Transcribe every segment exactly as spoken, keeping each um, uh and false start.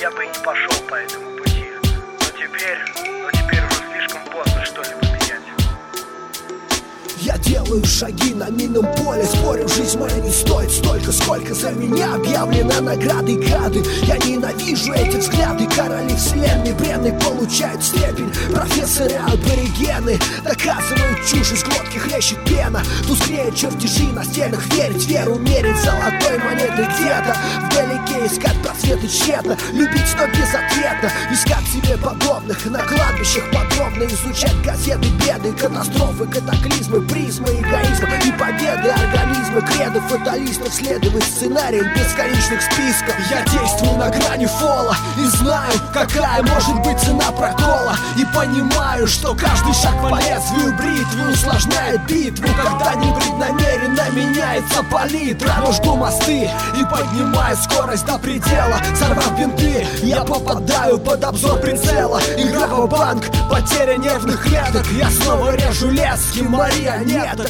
я бы и не пошел по этому пути. Но теперь, но теперь уже слишком поздно что-либо менять. Я делаю шаги на минном поле, спорю, жизнь моя не стоит столько, сколько за меня объявлено награды гады. Я ненавижу эти взгляды, короли вселенной бредной получают степень. Профессоры аборигены доказывают чушь, из глотки хлещет пена. Тускнеют чертежи на стенах, верить веру, мерить золотой монетой где-то вдалеке, искать просветы тщетно, любить, но безответно, искать себе подобных на кладбищах подробно, изучать газеты, беды, катастрофы, катаклизмы, призмы эгоизма и победы организма, кредо фаталистов, следовать сценариям бесконечных списков. Я действую на грани фола и знаю, какая может быть цена прокола, и понимаю, что каждый шаг по лезвию бритвы усложняет битву, когда непреднамеренно меняется палитра. Но жгу мосты и поднимаю скорость до предела, сорвав бинты, я попадаю под обзор прицела. Игра в банк, потеря нервных клеток, я снова режу лески марионеток.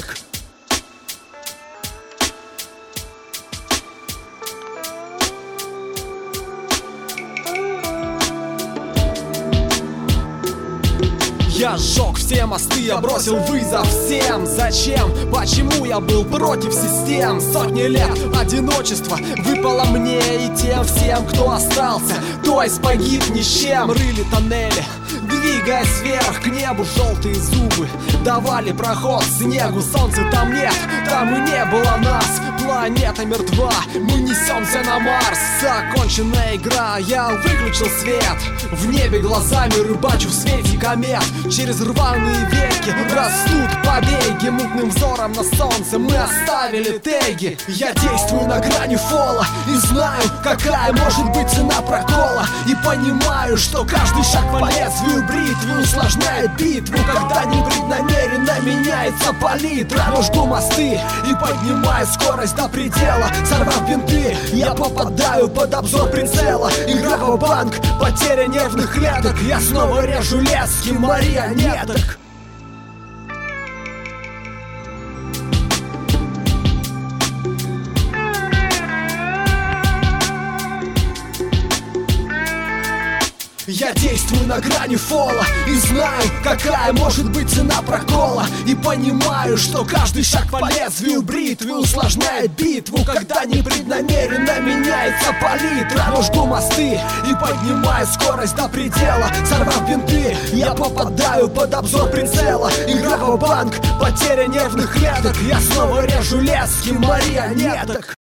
Я сжег все мосты, я бросил вызов всем. Зачем? Почему я был против систем? Сотни лет одиночества выпало мне и тем всем, кто остался. То есть погиб ни с чем. Рыли тоннели, двигаясь вверх к небу, желтые зубы давали проход снегу. Солнца там нет, там и не было нас. Планета мертва, мы несемся на Марс. Законченная игра, я выключил свет. В небе глазами рыбачу в свете комет. Через рваные веки растут побеги. Мутным взором на солнце мы оставили теги. Я действую на грани фола и знаю, какая может быть цена прокола, и понимаю, что каждый шаг по лезвию бритвы усложняет битву, когда непреднамеренно меняется палитра. Но жгу мосты и поднимаю скорость до предела, сорвав бинты, я попадаю под обзор прицела. Игра в банк, потеря нервных клеток, я снова режу лески марионеток. Я действую на грани фола и знаю, какая может быть цена прокола, и понимаю, что каждый шаг по лезвию бритвы усложняет битву, когда непреднамеренно меняется палитра. Но жгу мосты и поднимаю скорость до предела, сорвав бинты, я попадаю под обзор прицела. Игра в банк, потеря нервных клеток, я снова режу лески марионеток.